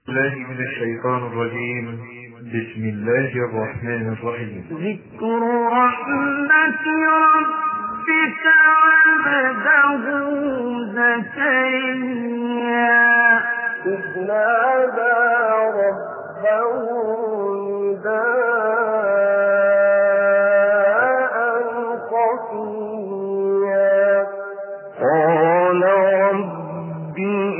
الله من الشيطان الرجيم. بسم الله الرحمن الرحيم. ذكر رحمة ربك عبده زكريا إذ نادى ربه نداء خفيا قال رب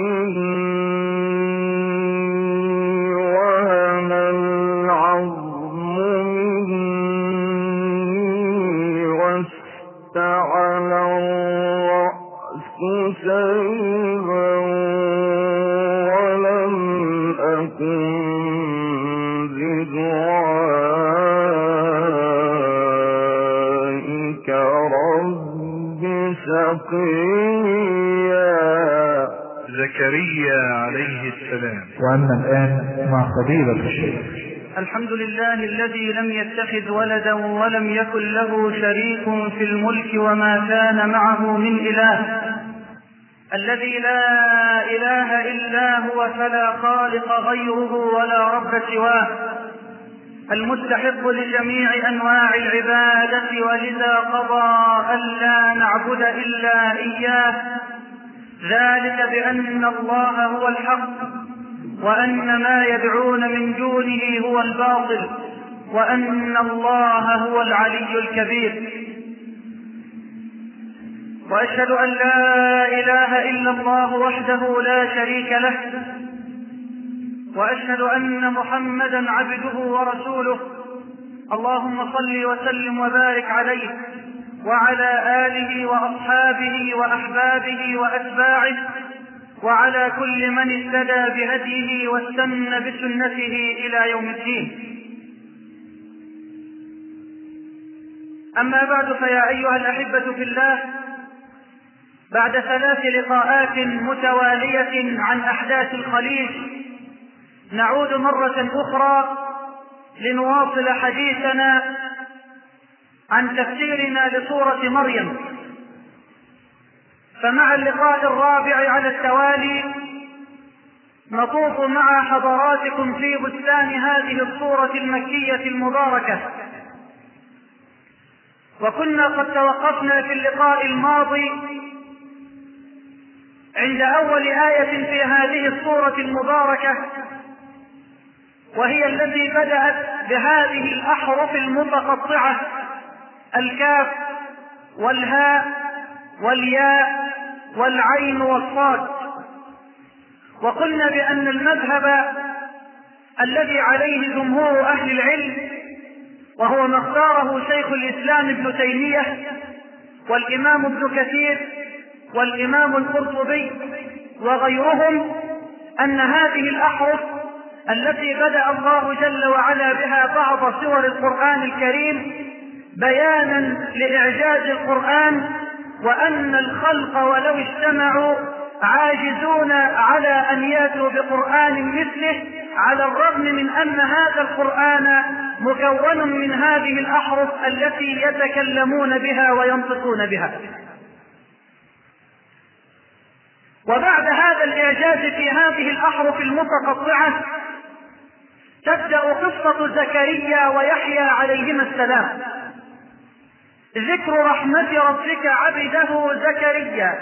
شيبا ولم أكن بدعائك رب شقيا. زكريا عليه السلام. وأما الآن مع فضيلة الشيخ. الحمد لله الذي لم يتخذ ولدا ولم يكن له شريك في الملك وما كان معه من إله، الذي لا إله إلا هو فلا خالق غيره ولا رب سواه، المستحق لجميع أنواع العبادة، ولذا قضى ألا نعبد إلا إياه، ذلك بأن الله هو الحق وأن ما يدعون من دونه هو الباطل وأن الله هو العلي الكبير. وأشهد أن لا إله إلا الله وحده لا شريك له، وأشهد أن محمدا عبده ورسوله، اللهم صل وسلم وبارك عليه وعلى آله وأصحابه وأحبابه وأتباعه وعلى كل من اهتدى بهديه واستنى بسنته إلى يوم الدين. أما بعد، فيا أيها الأحبة في الله، بعد 3 لقاءات متوالية عن أحداث الخليج، نعود مرة أخرى لنواصل حديثنا عن تفسيرنا لسورة مريم. فمع اللقاء الرابع على التوالي نطوف مع حضراتكم في بستان هذه السورة المكية المباركة، وكنا قد توقفنا في اللقاء الماضي عند أول آية في هذه السورة المباركة، وهي التي بدأت بهذه الأحرف المتقطعة: الكاف والهاء والياء والعين والصاد. وقلنا بأن المذهب الذي عليه جمهور أهل العلم، وهو ما اختاره شيخ الإسلام ابن تيمية والإمام ابن كثير والإمام القرطبي وغيرهم، أن هذه الأحرف التي بدأ الله جل وعلا بها بعض سور القرآن الكريم بيانا لإعجاز القرآن، وأن الخلق ولو اجتمعوا عاجزون على أن يأتوا بقرآن مثله، على الرغم من أن هذا القرآن مكون من هذه الأحرف التي يتكلمون بها وينطقون بها. وبعد هذا الإعجاز في هذه الأحرف المتقطعة تبدأ قصة زكريا ويحيى عليهما السلام. ذكر رحمة ربك عبده زكريا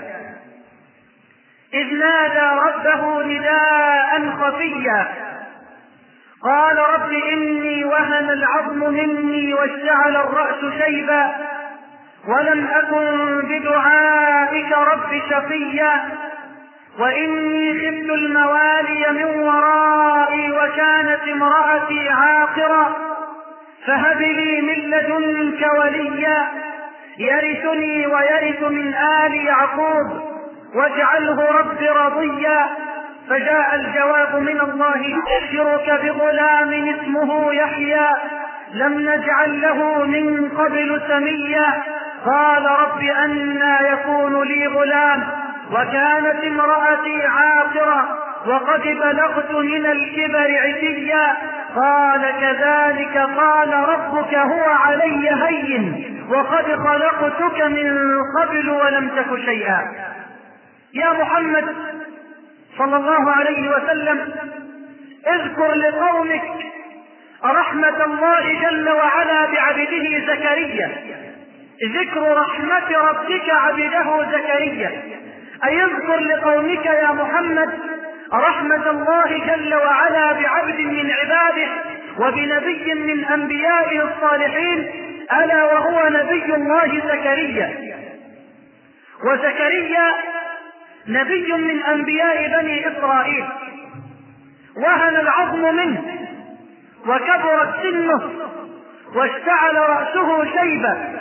إذ نادى ربه نداء خفيا قال رب إني وهن العظم مني واشتعل الرأس شيبا ولم أكن بدعائك رب شقيا وإني خفت الموالي من ورائي وكانت امرأتي عاقرا فهب لي من لدنك وليا يرثني ويرث من آل يعقوب واجعله رب رضيا. فجاء الجواب من الله: أبشرك بغلام اسمه يحيى لم نجعل له من قبل سميا قال رب أنى يكون لي غلام وكانت امرأتي عاقرا وقد بلغت من الكبر عتيا قال كذلك قال ربك هو علي هين وقد خلقتك من قبل ولم تك شيئا. يا محمد صلى الله عليه وسلم، اذكر لقومك رحمة الله جل وعلا بعبده زكريا. ذكر رحمة ربك عبده زكريا، أي اذكر لقومك يا محمد رحمة الله جل وعلا بعبد من عباده وبنبي من أنبيائه الصالحين، ألا وهو نبي الله زكريا. وزكريا نبي من أنبياء بني إسرائيل، وهن العظم منه وكبرت سنه واشتعل رأسه شيبا،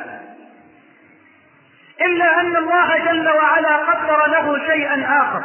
إلا أن الله جل وعلا قدر له شيئا آخر.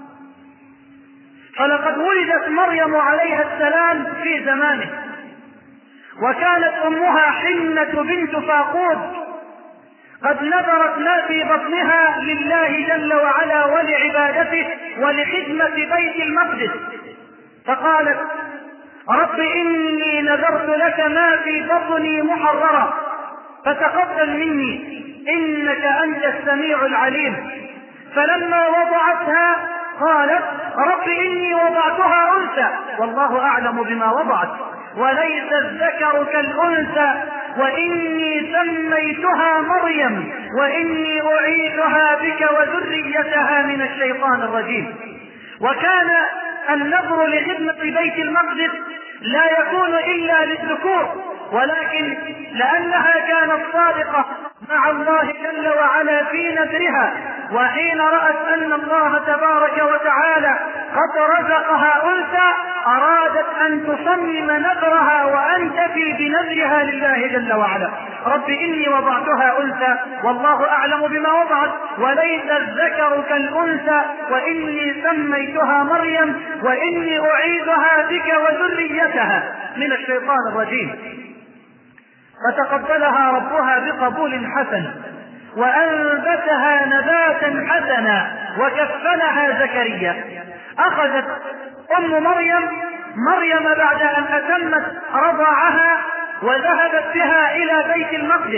فلقد ولدت مريم عليها السلام في زمانه، وكانت أمها حنة بنت فاقود قد نذرت ما في بطنها لله جل وعلا ولعبادته ولخدمة بيت المقدس، فقالت رب إني نذرت لك ما في بطني محررا فتقبل مني إنك أنت السميع العليم. فلما وضعتها قالت رب إني وضعتها أنثى والله أعلم بما وضعت وليس الذكر كالأنثى وإني سميتها مريم وإني أعيذها بك وذريتها من الشيطان الرجيم. وكان النذر لخدمة بيت المقدس لا يكون إلا للذكور، ولكن لأنها كانت صادقة مع الله جل وعلا في نذرها، وحين رأت أن الله تبارك وتعالى قد رزقها أنثى أرادت أن تصمم نذرها وأن تفي بنذرها لله جل وعلا. رب إني وضعتها أنثى والله أعلم بما وضعت وليس الذكر كالأنثى وإني سميتها مريم وإني أعيذها بك وذريتها من الشيطان الرجيم. فتقبلها ربها بقبول حسن وأنبتها نباتا حسنا وكفلها زكريا. أخذت أم مريم بعد أن أتمت رضاعها وذهبت بها إلى بيت المقدس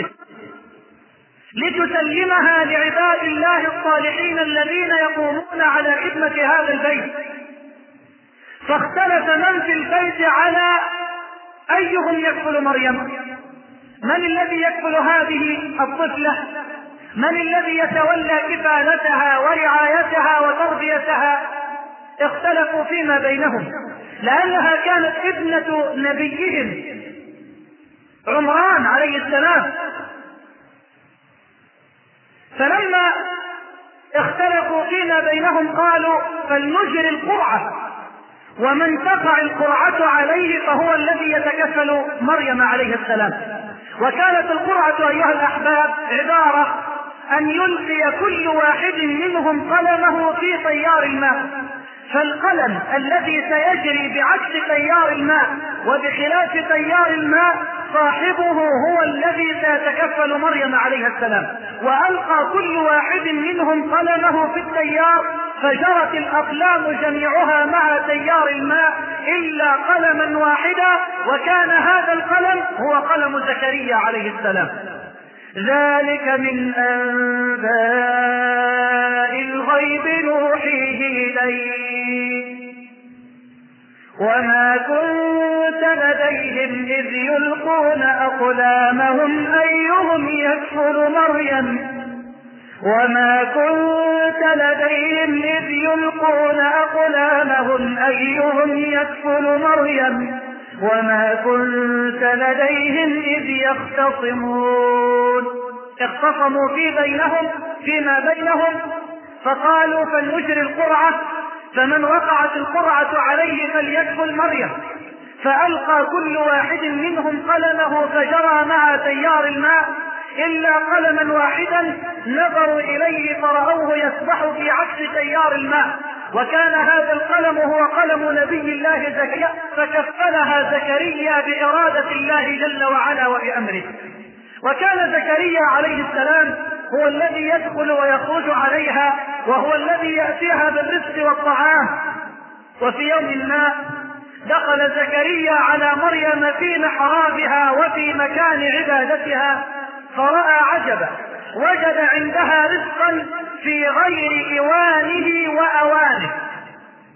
لتسلمها لعباد الله الصالحين الذين يقومون على خدمة هذا البيت. فاختلف من في البيت على أيهم يكفل مريم، من الذي يكفل هذه الطفلة، من الذي يتولى كفالتها ورعايتها وتربيتها. اختلفوا فيما بينهم، لأنها كانت ابنة نبيهم عمران عليه السلام. فلما اختلفوا فيما بينهم قالوا فلنجري القرعة، ومن تقع القرعة عليه فهو الذي يتكفل مريم عليه السلام. وكانت القرعة أيها الأحباب عبارة أن يلقي كل واحد منهم قلمه في تيار الماء، فالقلم الذي سيجري بعكس تيار الماء وبخلاف تيار الماء صاحبه هو الذي سيتكفل مريم عليها السلام. وألقى كل واحد منهم قلمه في التيار فجرت الأقلام جميعها مع تيار الماء إلا قلما واحدا، وكان هذا القلم هو قلم زكريا عليه السلام. ذلك من أنباء الغيب نوحيه إليك وما كنت لديهم إذ يلقون أقلامهم أيهم يكفل مريم وما كنت لديهم إذ يلقون أقلامهم أيهم يكفل مريم وما كنت لديهم إذ يختصمون. اختصموا فيما بينهم فقالوا فلنجري القرعة، فمن وقعت القرعة عليه فليكفل مريم. فألقى كل واحد منهم قلمه فجرى مع تيار الماء إلا قلما واحدا نظروا إليه فرأوه يسبح في عكس تيار الماء، وكان هذا القلم هو قلم نبي الله زكريا، فكفلها زكريا بإرادة الله جل وعلا وبأمره. وكان زكريا عليه السلام هو الذي يدخل ويخرج عليها، وهو الذي يأتيها بالرزق والطعام. وفي يوم ما دخل زكريا على مريم في محرابها وفي مكان عبادتها فرأى عجبا، وجد عندها رزقا في غير إوانه وأوانه.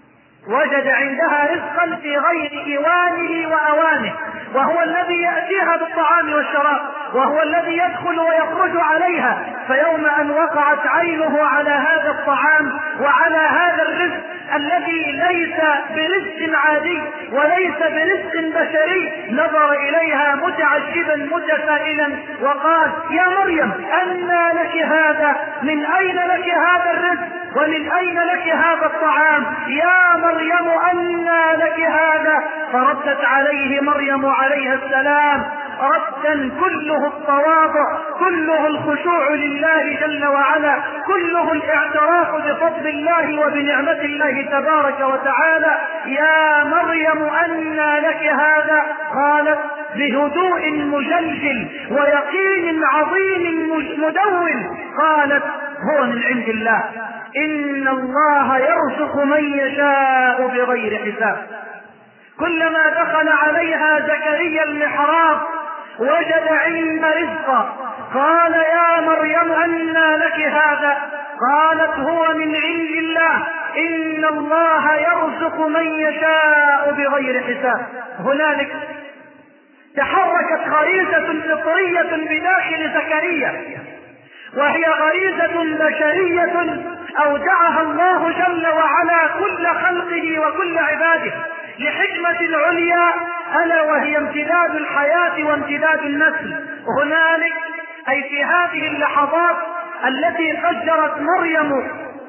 وجد عندها رزقا في غير إيوانه وأوانه، وهو الذي يأتيها بالطعام والشراب، وهو الذي يدخل ويخرج عليها. فيوم أن وقعت عينه على هذا الطعام وعلى هذا الرزق الذي ليس برزق عادي وليس برزق بشري، نظر إليها متعجبا متسائلا وقال: يا مريم، أنى لك هذا؟ من أين لك هذا الرزق؟ ومن أين لك هذا الطعام؟ يا مريم أنى لك هذا؟ فردت عليه مريم عليها السلام ردا كله التواضع، كله الخشوع لله جل وعلا، كله الاعتراف بفضل الله وبنعمة الله تبارك وتعالى: يا مريم أنى لك هذا؟ قالت بهدوء مجلجل ويقين عظيم مدون، قالت: هو من عند الله، إن الله يرزق من يشاء بغير حساب. كلما دخل عليها زكريا المحراب وجد عند رزقا، قال: يا مريم أنى لك هذا؟ قالت: هو من عند الله، إن الله يرزق من يشاء بغير حساب. هنالك تحركت غريزة فطرية بداخل زكريا، وهي غريزة بشرية أودعها الله جل وعلا كل خلقه وكل عباده لحكمة عليا، ألا وهي امتداد الحياة وامتداد النسل. هنالك أي في هذه اللحظات التي فجرت مريم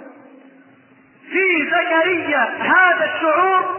في زكريا هذا الشعور،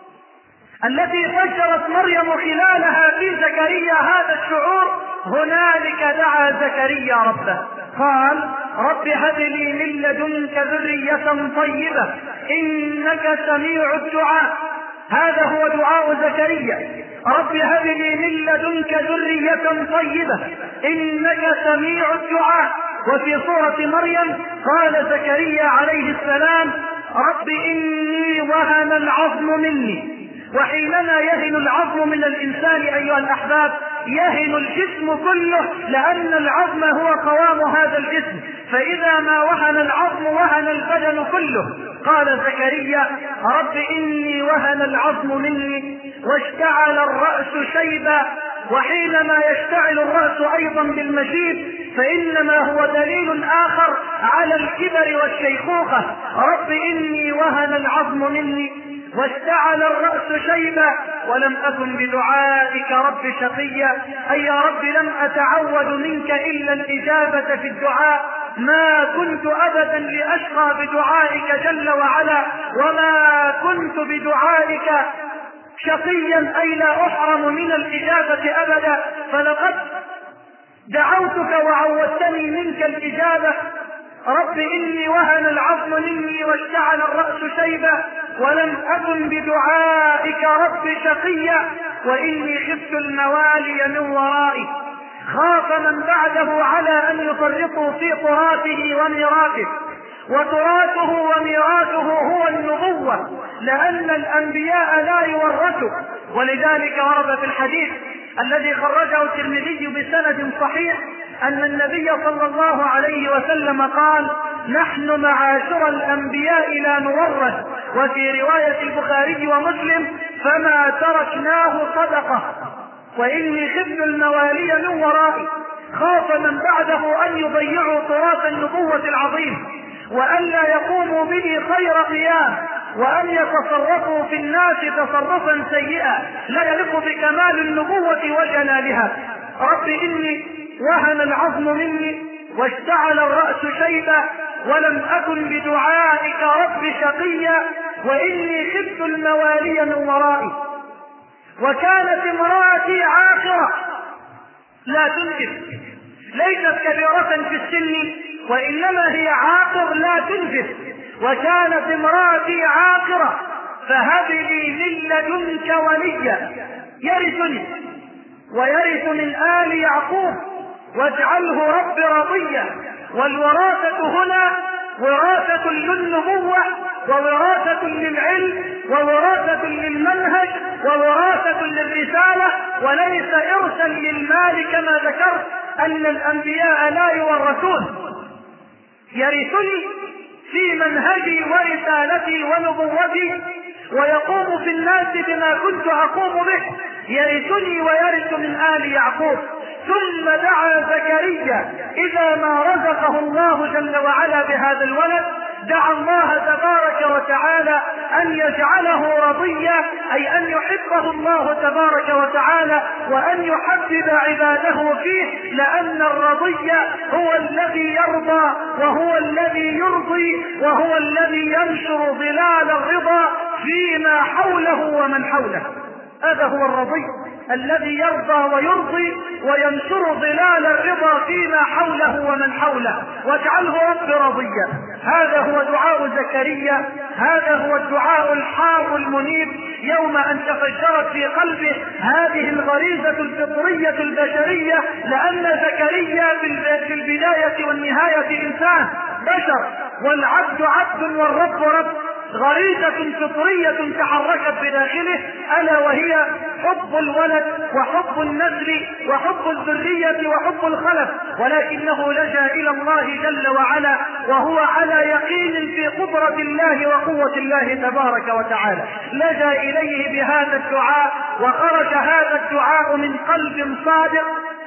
التي فجرت مريم خلالها في زكريا هذا الشعور، هنالك دعا زكريا ربه، قال: رب هب لي من لدنك ذرية طيبة إنك سميع الدعاء. هذا هو دعاء زكريا: رب هب لي من لدنك ذرية طيبة إنك سميع الدعاء. وفي سورة مريم قال زكريا عليه السلام: رب إني وهن العظم مني. وحينما يهن العظم من الإنسان أيها الأحباب يهن الجسم كله، لأن العظم هو قوام هذا الجسم، فإذا ما وهن العظم وهن البدن كله. قال زكريا: رب إني وهن العظم مني واشتعل الرأس شيبا. وحينما يشتعل الرأس أيضا بالمشيب فإنما هو دليل آخر على الكبر والشيخوخة. رب إني وهن العظم مني واشتعل الرأس شيبا ولم أكن بدعائك رب شقيا. أي يا رب لم أتعود منك إلا الإجابة في الدعاء، ما كنت أبدا لأشقى بدعائك جل وعلا، وما كنت بدعائك شقيا، أي لا أحرم من الإجابة أبدا. فلقد دعوتك وعودتني منك الإجابة. رب إني وهن العظم مني واشتعل الرأس شيبا ولم أكن بدعائك رب شقيا وإني خفت الموالي من ورائي. خاف من بعده على أن يفرطوا في تراثه وميراثه، وتراثه وميراثه هو النبوة، لأن الأنبياء لا يورثوا. ولذلك ورد في الحديث الذي خرجه الترمذي بسند صحيح أن النبي صلى الله عليه وسلم قال: نحن معاشر الأنبياء لا نورث. وفي رواية البخاري ومسلم: فما تركناه صدقة وإني خفت الموالي من ورائي. خاف من بعده أن يضيعوا تراث النبوة العظيم، وأن لا يقوموا به خير قيام، وأن يتصرفوا في الناس تصرفا سيئا لا يليق بكمال النبوة وجلالها. رب إني وهن العظم مني واشتعل الرأس شيبا ولم أكن بدعائك رب شقيا وإني خفت الموالي من ورائي. وكانت امرأتي عاقرة لا تنجب، ليست كبيرة في السن وإنما هي عاقر لا تنجب. وكانت امرأتي عاقرة فهب لي من لدنك وليا يرثني ويرث من آل يعقوب واجعله رب رضيا. والوراثة هنا وراثة للنبوة ووراثة للعلم ووراثة للمنهج ووراثة للرسالة، وليس إرثا للمال كما ذكرت أن الأنبياء لا يورثون. يرثني في منهجي ورسالتي ونبوتي ويقوم في الناس بما كنت أقوم به، يرثني ويرث من آل يعقوب. ثم دعا زكريا إذا ما رزقه الله جل وعلا بهذا الولد، دعا الله تبارك وتعالى أن يجعله رضيا، أي أن يحبه الله تبارك وتعالى وأن يحبب عباده فيه، لأن الرضي هو الذي يرضى وهو الذي يرضي وهو الذي ينشر ظلال الرضا فيما حوله ومن حوله. هذا هو الرضي الذي يرضى ويرضي وينشر ظلال الرضا فيما حوله ومن حوله. واجعله رب رضيا. هذا هو دعاء زكريا، هذا هو الدعاء الحار المنيب يوم أن تفجرت في قلبه هذه الغريزة الفطرية البشرية، لأن زكريا في البداية والنهاية إنسان بشر، والعبد عبد والرب رب. غريزة فطرية تحركت بداخله، ألا وهي حب الولد وحب النسل وحب الذرية وحب الخلف، ولكنه لجأ إلى الله جل وعلا وهو على يقين في قدرة الله وقوة الله تبارك وتعالى. لجأ إليه بهذا الدعاء، وخرج هذا الدعاء من قلب صادق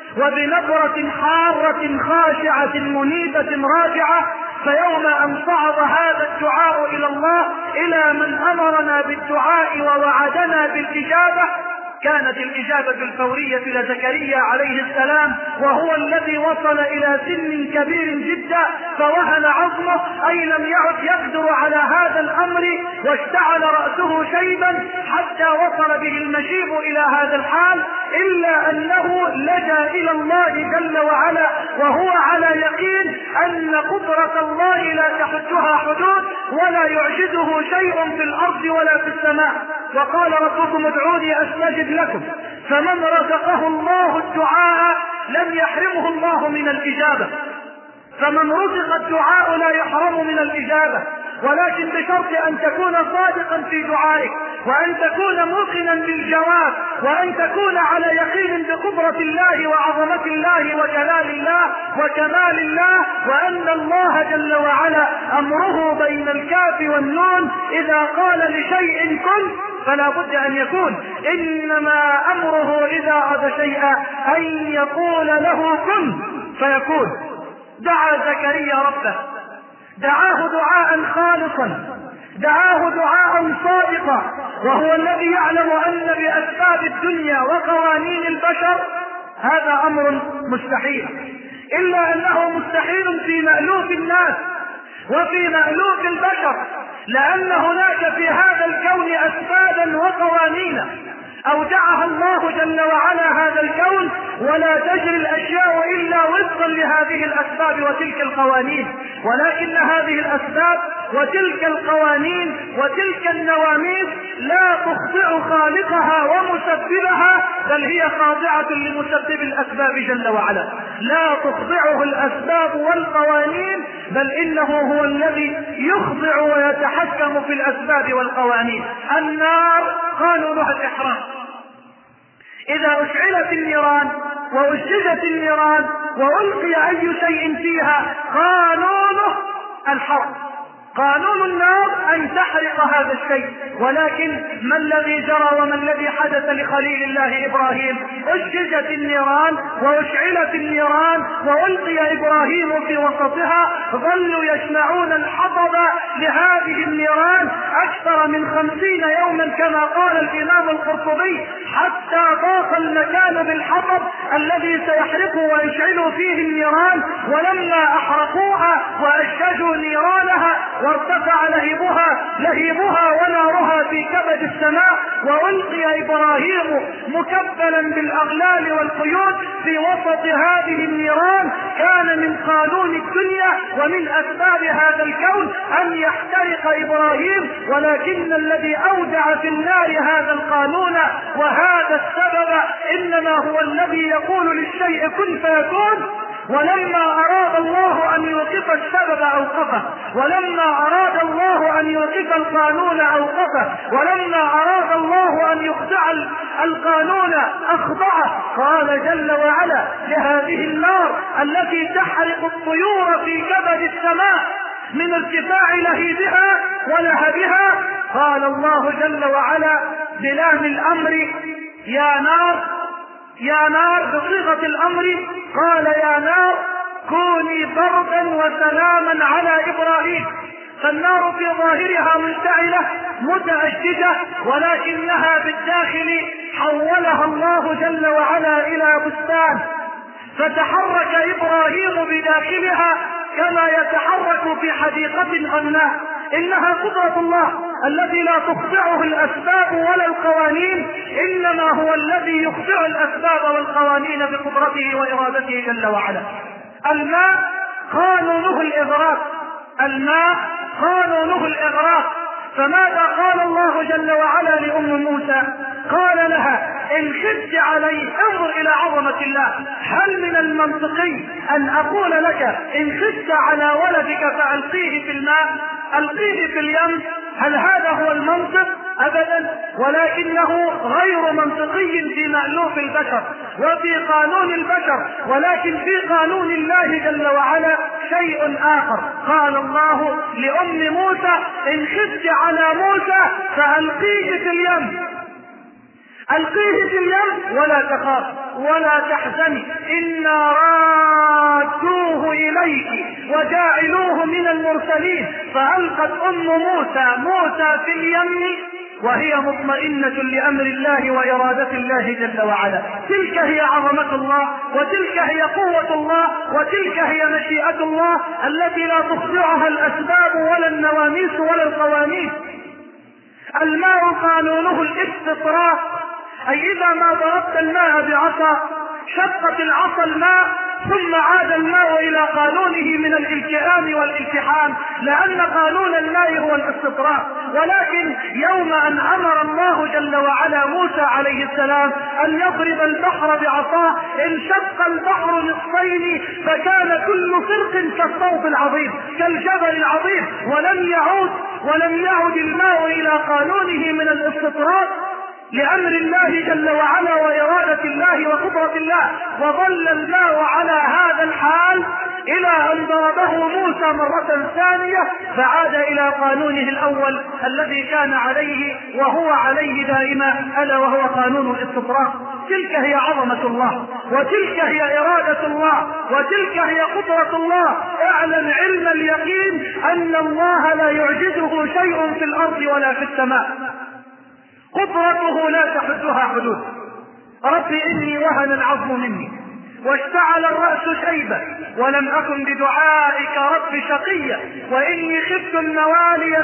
وبنظرة حارة خاشعة منيبة راجعة. فيوم أن صعد هذا الدعاء إلى الله، إلى من أمرنا بالدعاء ووعدنا بالإجابة، كانت الإجابة الفورية لزكريا عليه السلام، وهو الذي وصل إلى سن كبير جدا فوهن عظمه، أي لم يعد يقدر على هذا الأمر، واشتعل رأسه شيبا حتى وصل به المشيب إلى هذا الحال، إلا أنه لجأ إلى الله جل وعلا وهو على يقين أن قدرة الله لا تحدها حدود ولا يعجزه شيء في الأرض ولا في السماء. وقال ربكم ادعوني أستجب لكم. فمن رزقه الله الدعاء لم يحرمه الله من الإجابة، فمن رزق الدعاء لا يحرم من الإجابة، ولكن بشرط أن تكون صادقا في دعائك، وأن تكون موقنا بالجواب، وأن تكون على يقين بقدرة الله وعظمة الله وجلال الله وكمال الله، وأن الله جل وعلا أمره بين الكاف والنون، إذا قال لشيء كن فلا بد أن يكون، إنما أمره إذا أراد شيئا أن يقول له كن فيكون. دعا زكريا ربه، دعاه دعاء خالصا، دعاه دعاء صادقا، وهو الذي يعلم أن بأسباب الدنيا وقوانين البشر هذا أمر مستحيل، إلا أنه مستحيل في مألوف الناس وفي مألوف البشر، لأن هناك في هذا الكون أسبابا وقوانين أودعها الله جل وعلا هذا الكون، ولا تجري الأشياء إلا وفقا لهذه الأسباب وتلك القوانين، ولكن هذه الأسباب وتلك القوانين وتلك النواميس لا تخطئ خالقها ومسببها، بل هي خاضعة لمسبب الأسباب جل وعلا. لا تخضعه الأسباب والقوانين، بل إنه هو الذي يخضع ويتحكم في الأسباب والقوانين. النار قانونها الإحراق، إذا أشعلت النيران وأشجت النيران وألقي أي شيء فيها قانونه الحرق. قانون النار أن تحرق هذا الشيء، ولكن ما الذي جرى وما الذي حدث لخليل الله إبراهيم؟ أشجت النيران وأشعلت النيران وألقي إبراهيم في وسطها، ظلوا يجمعون الحطب لهذه النيران أكثر من 50 يوما كما قال الإمام القرطبي، حتى ضاق المكان بالحطب الذي سيحرق ويشعل فيه النيران. ولما أحرقوها وأشجوا نيرانها وارتفع لهيبها ونارها في كبد السماء، وألقي إبراهيم مكبلا بالأغلال والقيود في وسط هذه النيران، كان من قانون الدنيا ومن أسباب هذا الكون أن يحترق إبراهيم، ولكن الذي أودع في النار هذا القانون وهذا السبب إنما هو الذي يقول للشيء كن فيكون. ولما أراد الله أن يوقف السبب أوقفه، ولما أراد الله أن يوقف القانون أوقفه، ولما أراد الله أن يخضع القانون أخضعه. قال جل وعلا لهذه النار التي تحرق الطيور في كبد السماء من ارتفاع لهيبها ولهبها، قال الله جل وعلا بلام الأمر يا نار بصيغة الأمر، قال يا نار كوني بردا وسلاما على إبراهيم. فالنار في ظاهرها مشتعلة متأججة، ولكنها بالداخل حولها الله جل وعلا إلى بستان، فتحرك إبراهيم بداخلها كما يتحرك في حديقة غناء. إنها قدرة الله الذي لا تخضعه الأسباب ولا القوانين، إنما هو الذي يخضع الأسباب والقوانين بقدرته وإرادته جل وعلا. الماء قانونه الإغراق. فماذا قال الله جل وعلا لأم موسى؟ قال لها إن خفت عليه، انظر إلى عظمة الله، هل من المنطقي أن أقول لك إن خفت على ولدك فألقيه في الماء، ألقيه في اليم؟ هل هذا هو المنطق؟ أبدا، ولكنه غير منطقي في مألوف البشر وفي قانون البشر، ولكن في قانون الله جل وعلا شيء آخر. قال الله لأم موسى إن خفت على موسى فألقيه في اليم، ألقيه في اليم ولا تخاف ولا تحزني إنا رادوه إليك وجاعلوه من المرسلين. فألقت أم موسى في اليم وهي مطمئنة لأمر الله وإرادة الله جل وعلا. تلك هي عظمة الله، وتلك هي قوة الله، وتلك هي مشيئة الله التي لا تخضعها الأسباب ولا النواميس ولا القوانين. الماء قانونه الاستطراق، أي إذا ما ضربت الماء بعصا شقت العصا الماء، ثم عاد الماء إلى قانونه من الالتئام والالتحام، لأن قانون الماء هو الاستطراق. ولكن يوم أن أمر الله جل وعلا موسى عليه السلام أن يضرب البحر بعصاه انشق البحر نصفين، فكان كل فرق كالصوت العظيم كالجبل العظيم، ولم يعد الماء إلى قانونه من الاستطراق لأمر الله جل وعلا وإرادة الله وقدرة الله، وظل الماء على هذا الحال إلى أن ضربه موسى مرة ثانية فعاد إلى قانونه الأول الذي كان عليه وهو عليه دائما، ألا وهو قانون الاستطراق. تلك هي عظمة الله، وتلك هي إرادة الله، وتلك هي قدرة الله. اعلم علم اليقين أن الله لا يعجزه شيء في الأرض ولا في السماء، قدرته لا تحدها حدود. رب إني وهن العظم مني واشتعل الرأس شيبا ولم أكن بدعائك رب شقيا وإني خفت الموالي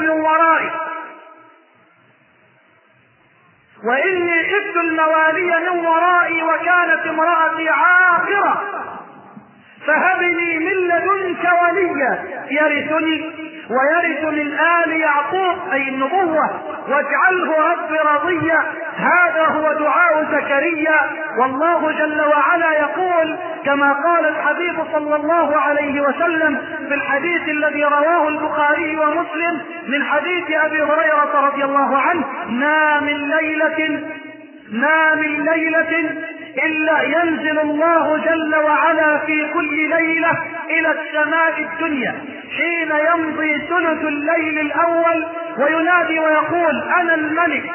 من ورائي وكانت امرأتي عاقرة فهب لي من لدنك وليا يرثني ويرث من آل يعقوب أي النبوة واجعله رب رضيا. هذا هو دعاء زكريا. والله جل وعلا يقول كما قال الحبيب صلى الله عليه وسلم في الحديث الذي رواه البخاري ومسلم من حديث أبي هريرة رضي الله عنه: ما من ليلة إلا ينزل الله جل وعلا في كل ليلة إلى السماء الدنيا حين يمضي ثلث الليل الأول وينادي ويقول: أنا الملك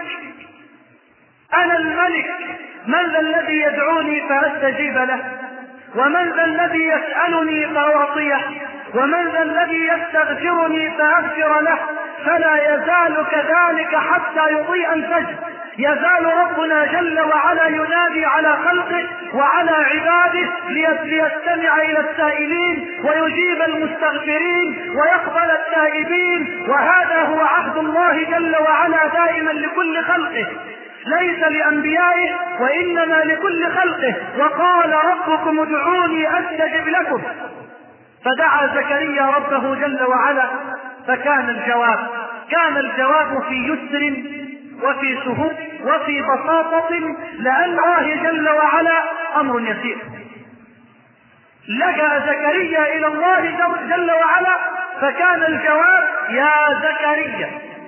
من ذا الذي يدعوني فأستجيب له، ومن ذا الذي يسألني فأعطيه، ومن ذا الذي يستغفرني فأغفر له. فلا يزال كذلك حتى يضيء الفجر، يزال ربنا جل وعلا ينادي على خلقه وعلى عباده ليستمع إلى السائلين ويجيب المستغفرين ويقبل التائبين. وهذا هو عهد الله جل وعلا دائما لكل خلقه، ليس لأنبيائه وإنما لكل خلقه. وقال: ربكم ادعوني أستجب لكم. فدعا زكريا ربه جل وعلا فكان الجواب في يسر وفي سهول وفي بساطة، لأن الله جل وعلا أمر يسير. لجأ زكريا إلى الله جل وعلا فكان الجواب: يا زكريا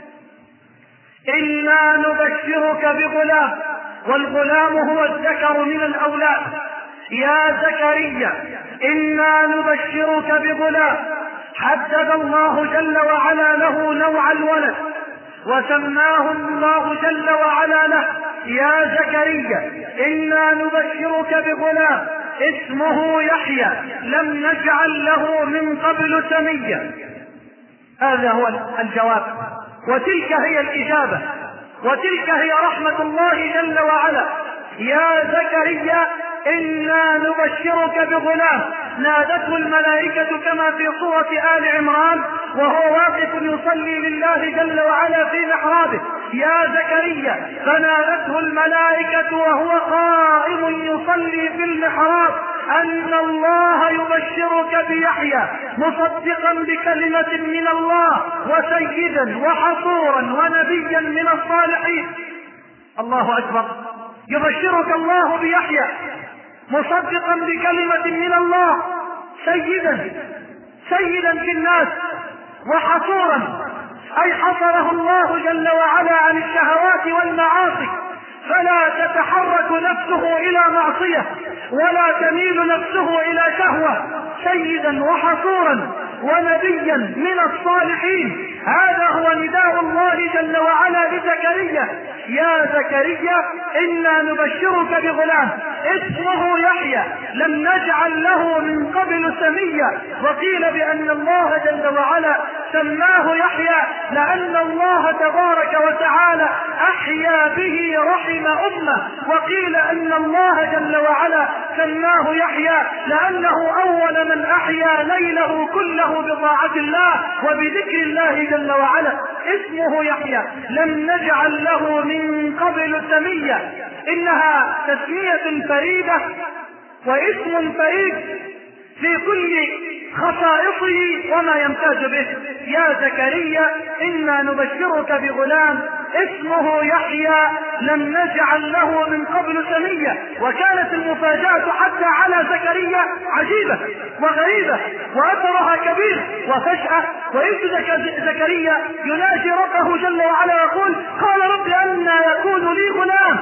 إنا نبشرك بغلام، والغلام هو الذكر من الأولاد. يا زكريا إنا نبشرك بغلام حدد الله جل وعلا له نوع الولد، وسماه الله جل وعلا له: يا زكريا إنا نبشرك بغلام اسمه يحيى لم نجعل له من قبل سميا. هذا هو الجواب، وتلك هي الإجابة، وتلك هي رحمة الله جل وعلا. يا زكريا إنا نبشرك بغلام. نادته الملائكة كما في سورة آل عمران وهو واقف يصلي لله جل وعلا في محرابه: يا زكريا. فنادته الملائكة وهو قائم يصلي في المحراب أن الله يبشرك بيحيى مصدقا بكلمة من الله وسيدا وحصورا ونبيا من الصالحين. الله أكبر! يبشرك الله بيحيى مصدقا بكلمة من الله، سيدا في الناس، وحصورا أي حصره الله جل وعلا عن الشهوات والمعاصي، فلا تتحرك نفسه إلى معصية ولا تميل نفسه إلى شهوة. سيدا وحصورا ونبيا من الصالحين. هذا هو نداء الله جل وعلا لزكريا: يا زكريا إنا نبشرك بغلام اسمه يحيى لم نجعل له من قبل سميا. وقيل بأن الله جل وعلا سماه يحيى لأن الله تبارك وتعالى أحيا به رحم أمه. وقيل أن الله جل وعلا سماه يحيى لأنه أول من أحيا ليله كله بطاعة الله وبذكر الله جل وعلا. اسمه يحيى لم نجعل له من قبل سميا. إنها تسمية فريدة واسم فريد في كل خصائصه وما يمتاز به. يا زكريا إنا نبشرك بغلام اسمه يحيى لم نجعل له من قبل سميا. وكانت المفاجأة حتى على زكريا عجيبة وغريبة وأثرها كبير وفجأة. وإذ زكريا يناجي ربه جل وعلا يقول: قال رب أنى يكون لي غلام؟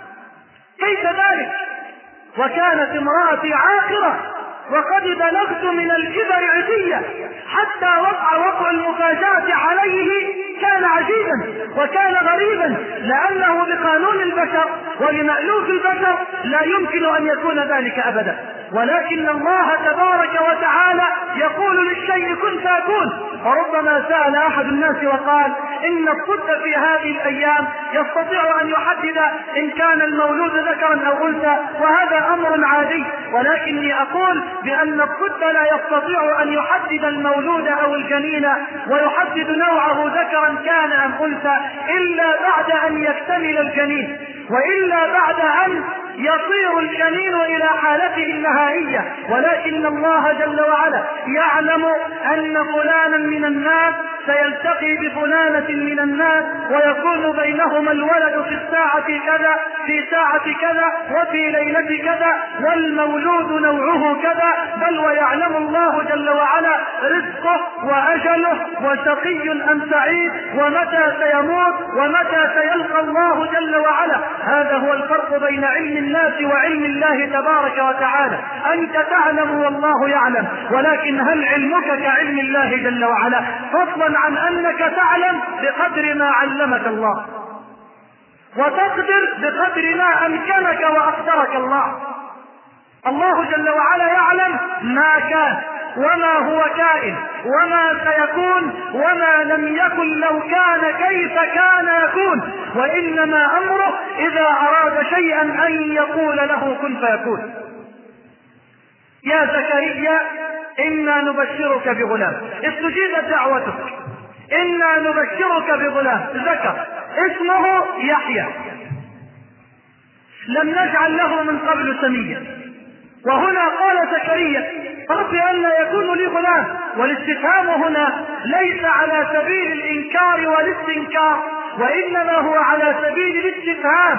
كيف ذلك وكانت امرأتي عاقرة وقد بلغت من الكبر عتيا. حتى وقع المفاجأة عليه كان عجيبا وكان غريبا، لأنه بقانون البشر وبمألوف البشر لا يمكن أن يكون ذلك أبدا. ولكن الله تبارك وتعالى يقول للشيء كن فيكون. وربما سأل أحد الناس وقال: إن الطب في هذه الأيام يستطيع أن يحدد إن كان المولود ذكرا أو أنثى، وهذا أمر عادي. ولكني أقول بأن الطب لا يستطيع أن يحدد المولود أو الجنين ويحدد نوعه ذكرا كان أم أنثى إلا بعد أن يكتمل الجنين، وإلا بعد أن يصير الجنين إلى حالته النهائية. ولكن الله جل وعلا يعلم أن فلانا من الناس سيلتقي بفلانة من الناس ويكون بينهما الولد في الساعة كذا في ساعة كذا وفي ليلة كذا والمولود نوعه كذا. بل ويعلم الله جل وعلا رزقه وأجله وشقي أم سعيد ومتى سيموت ومتى سيلقى الله جل وعلا. هذا هو الفرق بين علم الناس وعلم الله تبارك وتعالى. أنت تعلم والله يعلم، ولكن هل علمك كعلم الله جل وعلا؟ فضلا عن أنك تعلم بقدر ما علمك الله، وتقدر بقدر ما أمكنك وأقدرك الله. الله جل وعلا يعلم ما كان وما هو كائن وما سيكون وما لم يكن لو كان كيف كان يكون، وإنما أمره إذا أراد شيئا أن يقول له كن فيكون. يا زكريا إنا نبشرك بغلام، استجيبت دعوتك، إنا نبشرك بغلام ذكر اسمه يحيى لم نجعل له من قبل سميا. وهنا قال زكريا: رب أن يكون لي غلام. والاستفهام هنا ليس على سبيل الإنكار والاستنكار، وإنما هو على سبيل الاستفهام.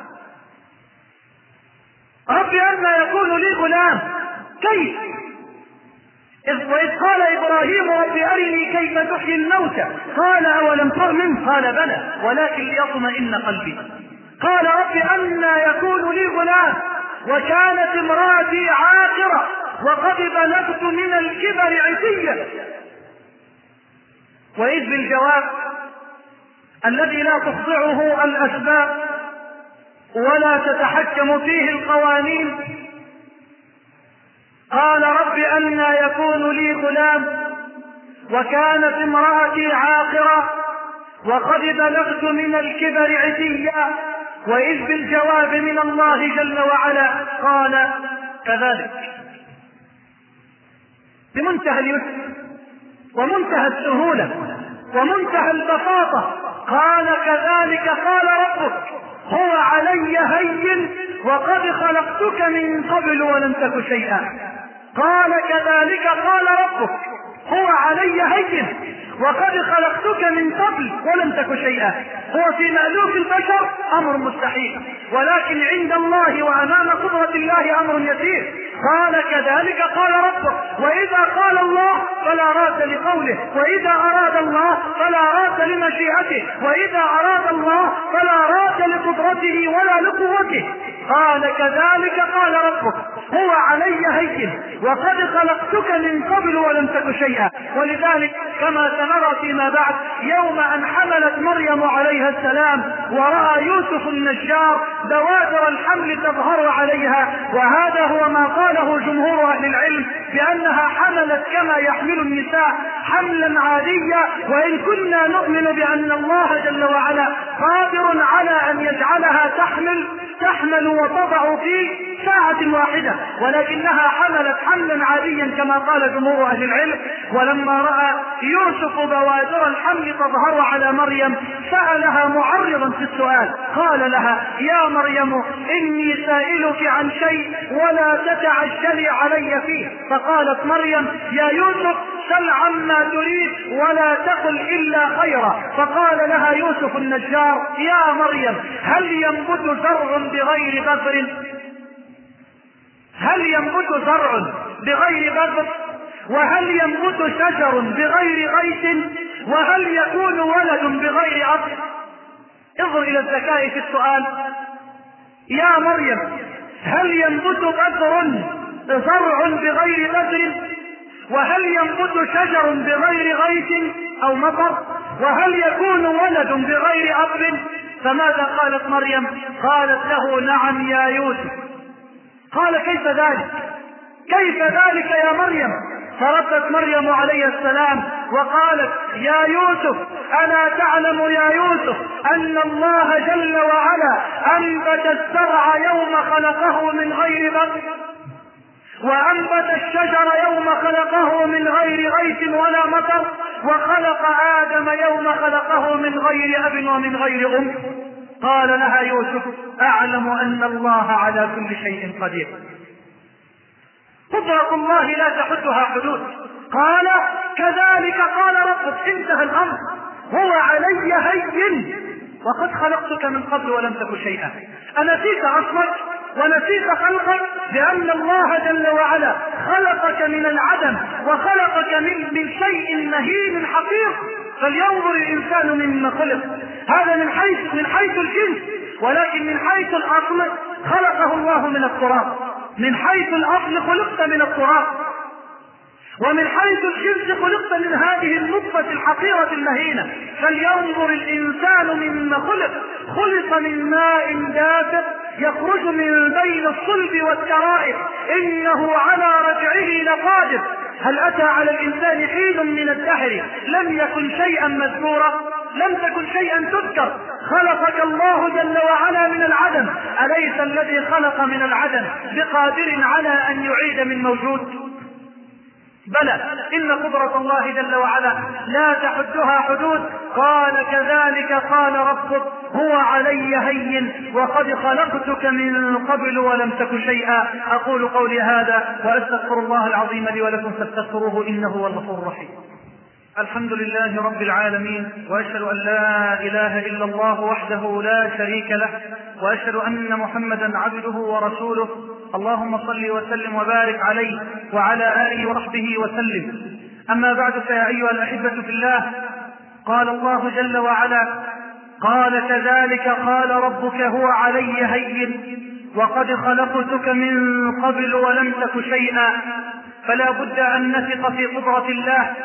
رب أن يكون لي غلام كيف؟ وإذ قال إبراهيم: رب أرني كيف تحيي الموتى، قال أولم تؤمن؟ قال بلى ولكن ليطمئن قلبي. قال رب أن يكون لي غلام وكانت امرأتي عاقرة وقد بلغت من الكبر عتيا. وإذ بالجواب الذي لا تخضعه الأسباب ولا تتحكم فيه القوانين. قال رب أنى يكون لي غلام وكانت امرأتي عاقرة وقد بلغت من الكبر عتيا، وإذ بالجواب من الله جل وعلا قال كذلك، بمنتهى اليسر ومنتهى السهولة ومنتهى البساطة. قال كذلك قال ربك هو علي هين وقد خلقتك من قبل ولم تك شيئا. قال كذلك قال ربك هو علي هين وقد خلقتك من قبل ولم تك شيئا. هو في مألوف البشر أمر مستحيل، ولكن عند الله وأمام قدرة الله أمر يسير. قال كذلك قال ربك، وإذا قال الله فلا راد لقوله، وإذا أراد الله فلا راد لمشيئته، وإذا أراد الله فلا راد لقدرته ولا لقوته. قال كذلك قال ربك هو علي هين وقد خلقتك من قبل ولم تك شيئا. ولذلك كما سنرى فيما بعد يوم أن حملت مريم عليها السلام ورأى يوسف النجار بوادر الحمل تظهر عليها، وهذا هو ما قاله جمهور أهل العلم بأنها حملت كما يحمل النساء حملا عاديا، وإن كنا نؤمن بأن الله جل وعلا قادر على أن يجعلها تحمل وتضع في ساعة واحدة، ولكنها حملت حملا عاديا كما قال جمهور أهل العلم. ولما رأى يوسف بوادر الحمل تظهر على مريم سألها معرضا في السؤال، قال لها يا مريم إني سائلك عن شيء ولا تتعجلي علي فيه. فقالت مريم يا يوسف سل عما تريد ولا تقل إلا خيرا. فقال لها يوسف النجار يا مريم هل ينبت زرع بغير بذر؟ هل ينبت زرع بغير بذر؟ وهل ينبت شجر بغير غيث؟ وهل يكون ولد بغير أب؟ انظر إلى الذكاء في السؤال. يا مريم هل ينبت زرع بغير بذر؟ وهل ينبت شجر بغير غيث أو مطر؟ وهل يكون ولد بغير أب؟ فماذا قالت مريم؟ قالت له نعم يا يوسف. قال كيف ذلك؟ كيف ذلك يا مريم؟ فردت مريم عليه السلام وقالت يا يوسف ألا تعلم يا يوسف أن الله جل وعلا أنبت الزرع يوم خلقه من غير بذر، وأنبت الشجر يوم خلقه من غير غيث ولا مطر، وخلق آدم يوم خلقه من غير أب ومن غير أم. قال لها يوسف أعلم أن الله على كل شيء قدير. قدرة الله لا تحدها حدود. قال كذلك قال ربك انتهى الأمر، هو علي هين وقد خلقتك من قبل ولم تك شيئا. أنسيت أصلك ونسيت خلقك بأن الله جل وعلا خلقك من العدم وخلقك من شيء مهين حقير. فلينظر الإنسان مما خلق، هذا من حيث الجنس، ولكن من حيث الأصل خلقه الله من التراب. من حيث الأصل خلقت من التراب، ومن حيث الجنس خلقت من هذه النطفة الحقيرة المهينة. فلينظر الإنسان مما خلق من ماء دافق يخرج من بين الصلب والترائب إنه على رجعه لقادر. هل أتى على الإنسان حين من الدهر لم يكن شيئا مذكورا؟ لم تكن شيئا تذكر. خلقك الله جل وعلا من العدم، أليس الذي خلق من العدم بقادر على أن يعيد من موجود؟ بلى، إن قدرة الله جل وعلا لا تحدها حدود. قال كذلك قال ربك هو علي هين وقد خلقتك من قبل ولم تك شيئا. أقول قولي هذا وأستغفر الله العظيم لي ولكم فاستغفروه إنه هو الغفور الرحيم. الحمد لله رب العالمين، وأشهد أن لا إله إلا الله وحده لا شريك له، وأشهد أن محمدا عبده ورسوله. اللهم صل وسلم وبارك عليه وعلى آله وصحبه وسلم. أما بعد، فيا أيها الأحبة في الله، قال الله جل وعلا قال كذلك قال ربك هو علي هين وقد خلقتك من قبل ولم تك شيئا. فلا بد أن نثق في قدرة الله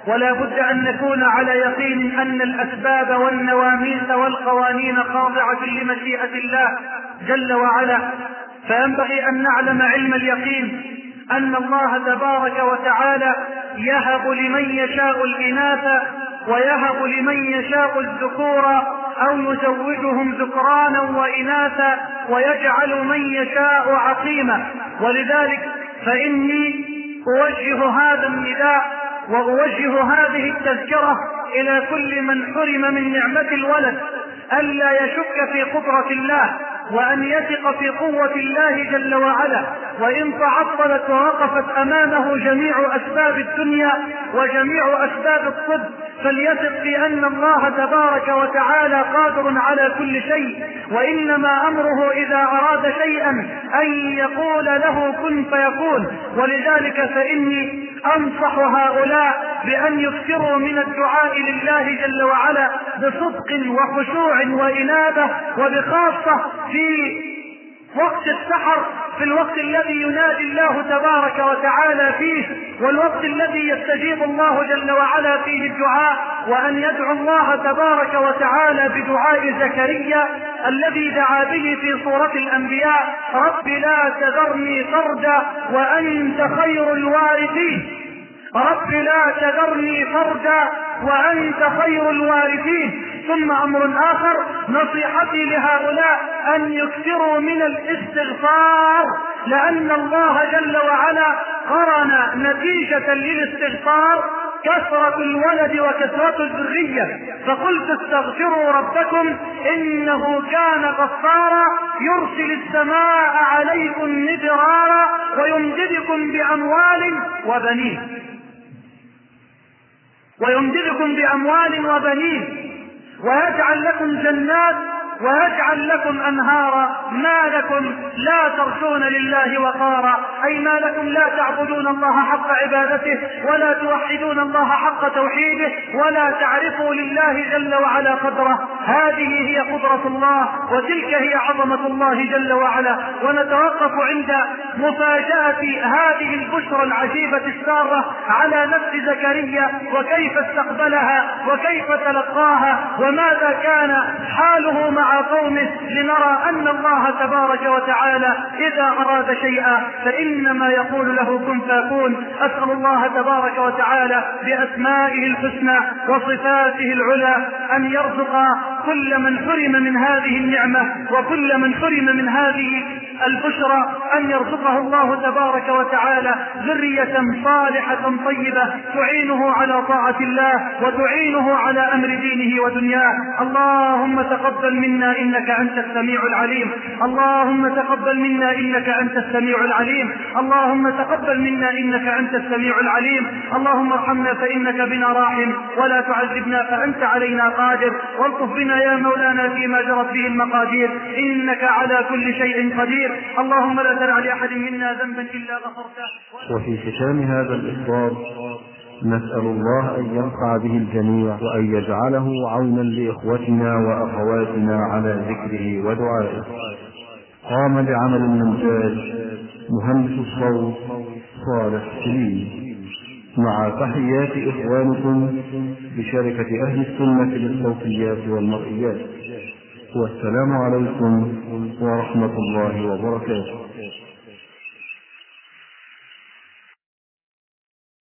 ولا بد أن نكون على يقين أن الأسباب والنواميس والقوانين خاضعة لمشيئة الله جل وعلا. فينبغي أن نعلم علم اليقين أن الله تبارك وتعالى يهب لمن يشاء الإناث ويهب لمن يشاء الذكور أو يزوجهم ذكرانا وإناثا ويجعل من يشاء عقيما. ولذلك فإني أوجه هذا النداء وأوجه هذه التذكرة إلى كل من حرم من نعمة الولد ألا يشك في قدرة الله، وأن يثق في قوة الله جل وعلا، وإن تعطلت ووقفت أمامه جميع أسباب الدنيا وجميع أسباب الطب فليثق في أن الله تبارك وتعالى قادر على كل شيء، وإنما أمره إذا أراد شيئا أن يقول له كن فيكون. ولذلك فإني أنصح هؤلاء بأن يكثروا من الدعاء لله جل وعلا بصدق وخشوع وإنابة، وبخاصة في وقت السحر، في الوقت الذي ينادي الله تبارك وتعالى فيه، والوقت الذي يستجيب الله جل وعلا فيه الدعاء، وأن يدعو الله تبارك وتعالى بدعاء زكريا الذي دعا به في سورة الأنبياء: رب لا تذرني فردا وأنت خير الوارثين. رب لا تذرني فردا وأنت خير الوارثين. ثم أمر آخر، نصيحتي لهؤلاء أن يكثروا من الاستغفار، لأن الله جل وعلا قرن نتيجة للاستغفار كثرة الولد وكثرة الذرية، فقلت استغفروا ربكم إنه كان غفارا يرسل السماء عليكم مدرارا ويمددكم بأموال وبنين ويجعل لكم جنات ويجعل لكم أنهارا. ما لكم لا ترجون لله وقارا، أي ما لكم لا تعبدون الله حق عبادته ولا توحدون الله حق توحيده ولا تعرفوا لله جل وعلا قدره. هذه هي قدرة الله وتلك هي عظمة الله جل وعلا. ونتوقف عند مفاجأة هذه البشرى العجيبة السارة على نفس زكريا، وكيف استقبلها وكيف تلقاها وماذا كان حاله مع قومه، لنرى أن الله تبارك وتعالى إذا أراد شيئا فإنما يقول له كن فيكون. أسأل الله تبارك وتعالى بأسمائه الحسنى وصفاته العلى أن يرزق كل من حرم من هذه النعمة وكل من حرم من هذه البشرى أن يرزقه الله تبارك وتعالى ذرية صالحة طيبة تعينه على طاعة الله وتعينه على أمر دينه ودنياه. اللهم تقبل منا إنك أنت السميع العليم. اللهم تقبل منا إنك أنت السميع العليم. اللهم تقبل منا إنك أنت السميع العليم. اللهم ارحمنا فإنك بنا راحم ولا تعذبنا فأنت علينا قادر. والطف بنا يا مولانا فيما جرت به المقادير إنك على كل شيء قدير. اللهم لا تدع لأحد منا ذنبا إلا غفرته. وفي ختام هذا الإصدار نسأل الله أن ينفع به الجميع وأن يجعله عونا لإخوتنا وأخواتنا على ذكره ودعائه. قام بعمل المونتاج مهندس الصوت صالح سليم، مع تحيات إخوانكم بشركة أهل السنة للصوتيات والمرئيات. والسلام عليكم ورحمة الله وبركاته.